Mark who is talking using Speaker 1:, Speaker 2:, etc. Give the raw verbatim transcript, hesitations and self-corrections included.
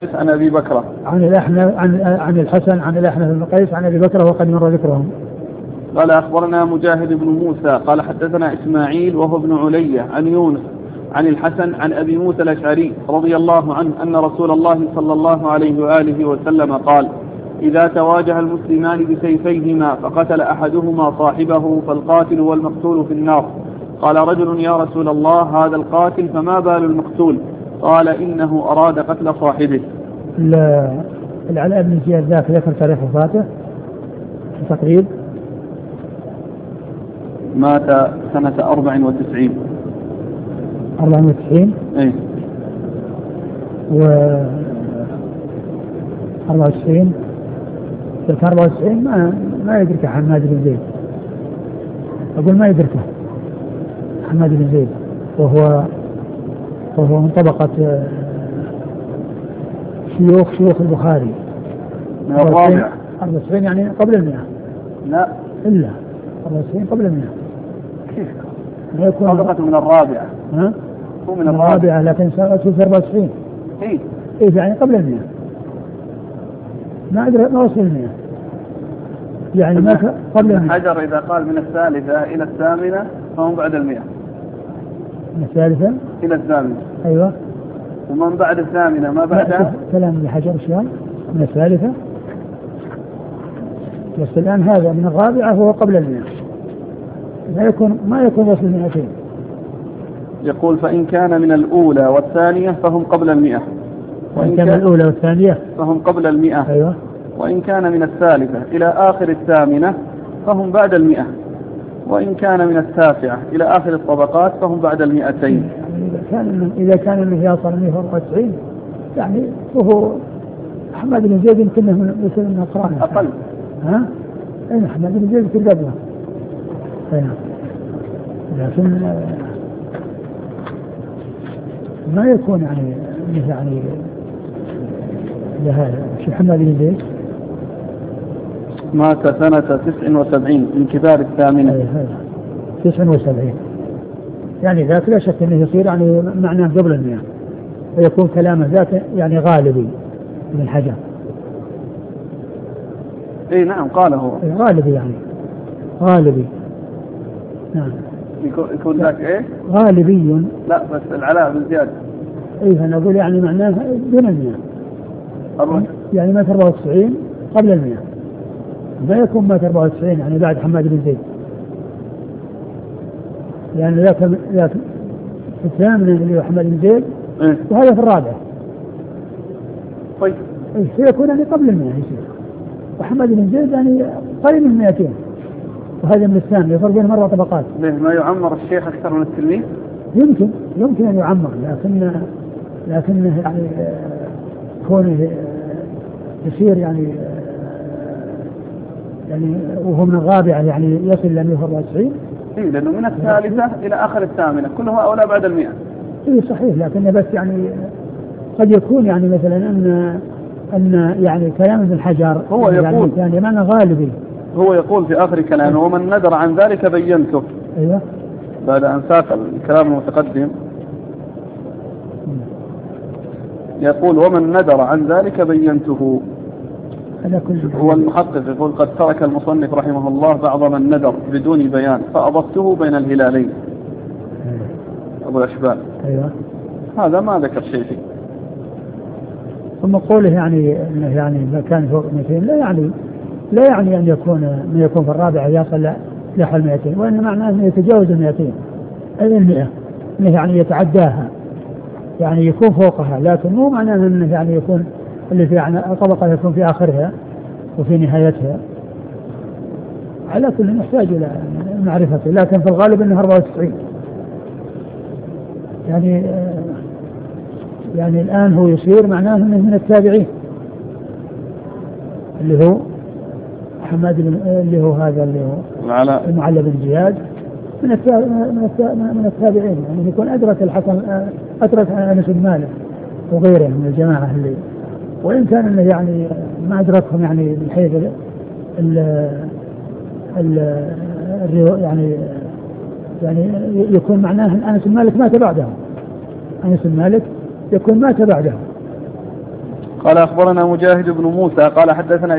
Speaker 1: عن أبي بكرة
Speaker 2: عن الأحنف عن عن الحسن عن الأحنف بن قيس عن أبي بكرة وقد مر ذكرهم.
Speaker 1: قال أخبرنا مجاهد بن موسى قال حدثنا إسماعيل وهو ابن علية عن يونس عن الحسن عن أبي موسى الأشعري رضي الله عنه أن رسول الله صلى الله عليه وآله وسلم قال: إذا تواجه المسلمان بسيفيهما فقتل أحدهما صاحبه فالقاتل والمقتول في النار. قال رجل: يا رسول الله، هذا القاتل فما بال المقتول؟ قال: إنه أراد قتل صاحبه.
Speaker 2: العلاء بن زياد ذاك ذكر تاريخ وفاته تقريبا.
Speaker 1: مات سنة أربع وتسعين.
Speaker 2: أربع وتسعين.
Speaker 1: إيه.
Speaker 2: و أربع وتسعين. تلك أربع وتسعين ما ما يدرك حماد بن زيد. أقول ما يدركه حماد بن زيد، وهو وهو من طبقة شيوخ شيوخ البخاري.
Speaker 1: من الرابع.
Speaker 2: أربع وتسعين يعني قبل المئة.
Speaker 1: لا.
Speaker 2: إلا أربع وتسعين قبل المئة.
Speaker 1: كيف؟ طبقة من الرابعة.
Speaker 2: ها؟
Speaker 1: هو من,
Speaker 2: من
Speaker 1: الرابعة.
Speaker 2: الرابعة لكن سنة أربع وتسعين.
Speaker 1: إيه.
Speaker 2: إيه يعني قبل المئة. ما أدري ما وصل المئة. يعني ما قبل المئة.
Speaker 1: حجر إذا قال من الثالثة إلى الثامنة فهم بعد المئة.
Speaker 2: من الثالثة
Speaker 1: إلى الثامنة.
Speaker 2: أيوة.
Speaker 1: ومن بعد الثامنة ما بعدها؟
Speaker 2: كلام الحجر شيئا من الثالثة. بس الآن هذا من الرابعة هو قبل المئة. ما يكون ما يكون وصل المئتين.
Speaker 1: يقول: فإن كان من الأولى والثانية فهم قبل المئة.
Speaker 2: وإن كان من الأولى والثانية
Speaker 1: فهم قبل المئة.
Speaker 2: أيوة.
Speaker 1: وإن كان من الثالثة إلى آخر الثامنة فهم بعد المئة. وإن كان من التاسعة إلى آخر الطبقات فهم بعد المئتين.
Speaker 2: يعني إذا كان إذا كان المئة صار مئة وأربعة وتسعين يعني وهو حماد بن زيد يمكن مثل من أقرانه
Speaker 1: أقل.
Speaker 2: ها؟ أين حماد بن زيد في قبله. أين؟ لكن ما يكون يعني يعني لهذا شو حماد بن زيد
Speaker 1: مات سنة تسع وسبعين من كبار الثامنة.
Speaker 2: أي هذا تسع وسبعين يعني ذاك لا شك أنه يصير يعني معناه قبل المئة، ويكون كلامه ذاك يعني غالبي من حجر.
Speaker 1: اي نعم قال هو
Speaker 2: غالبي يعني غالبي. نعم
Speaker 1: يكون ذاك ايه
Speaker 2: غالبي.
Speaker 1: لا بس العلاء بن زياد.
Speaker 2: ايه انا اقول يعني معناه دون المئة. يعني مات أربعة وتسعين قبل المئة، ما يكون مات أربعة وتسعين يعني بعد حماد بن زيد، لأن يعني ذاك ذاك الثامن اللي هو حماد بن زيد
Speaker 1: إيه؟
Speaker 2: وهذا في الرابع.
Speaker 1: طيب
Speaker 2: إيه سيكون يعني قبل المئة يصير، وحماد بن زيد يعني قريب من مئتين، وهذا من الثاني يفرق بين مرة طبقات.
Speaker 1: ليه ما يعمر الشيخ أكثر من التلميذ؟
Speaker 2: يمكن يمكن أن يعمر، لكن لكنه يعني كونه يصير يعني يعني وهو من الرابعة يعني يصل إلى مئة وأربعة وتسعين.
Speaker 1: إيه لأنه من الثالثة إلى آخر الثامنة كله أولى بعد المئة.
Speaker 2: إيه صحيح، لكن بس يعني قد يكون يعني مثلا أن أن يعني كلام ابن حجر
Speaker 1: هو يقول
Speaker 2: يعني معنى غالبي.
Speaker 1: هو يقول في آخر كلامه: ومن ندر عن ذلك بينته.
Speaker 2: أيوة.
Speaker 1: بعد أن ساق الكلام المتقدم يقول: ومن ندر عن ذلك بينته. هو المحقق يقول: قد ترك المصنف رحمه الله بعض من ندر بدون بيان فأضفته بين الهلالين.
Speaker 2: أيوة.
Speaker 1: أبو الأشبال.
Speaker 2: أيوة.
Speaker 1: هذا ما ذكر شيء فيه.
Speaker 2: ثم قوله يعني انه يعني ما كان فوق مئتين لا يعني لا يعني ان يكون ما يكون في الرابعه يصل لحد مئتين، وان معناه انه يتجاوز المئتين اي المئة، انه يعني يتعداها يعني يكون فوقها، لكن مو معناه انه يعني يكون اللي في يعني طبقه يكون في اخرها وفي نهايتها. على كل نحتاج الى معرفته، لكن في الغالب انه أربعة وتسعين. يعني يعني الآن هو يصير معناه أنه من التابعين، اللي هو حماد اللي هو هذا اللي هو المعلى بن زياد من من التابعين، يعني يكون أدرك الحسن أدرك أنس بن مالك وغيره من الجماعة اللي، وإن كان إنه يعني ما أدركهم يعني من حيث ال ال يعني يعني يكون معناه أن أنس بن مالك مات بعده، أنس بن مالك يكون مات بعده.
Speaker 1: قال أخبرنا مجاهد بن موسى قال حدثنا